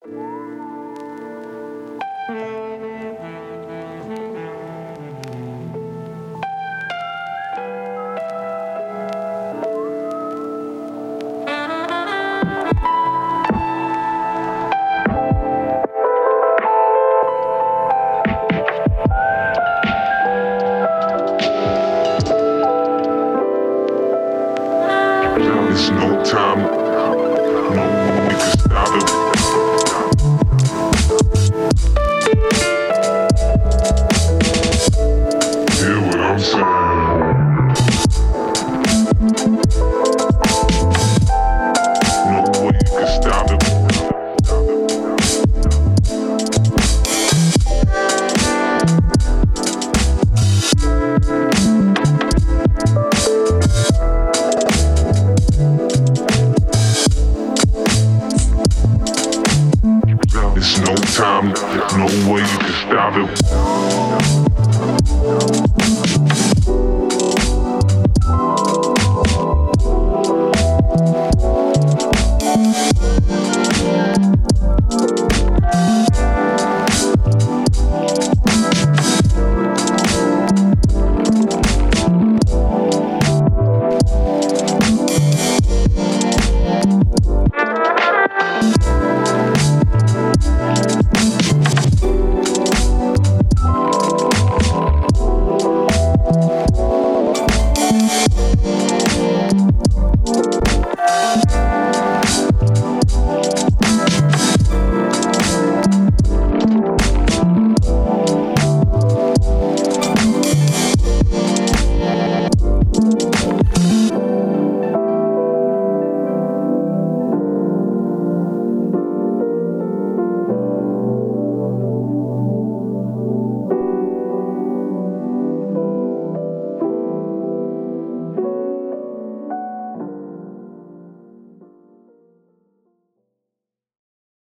There's no time, no way to stop it. Hear what I'm saying? No way you can stop it. There's no time, no way you can stop it.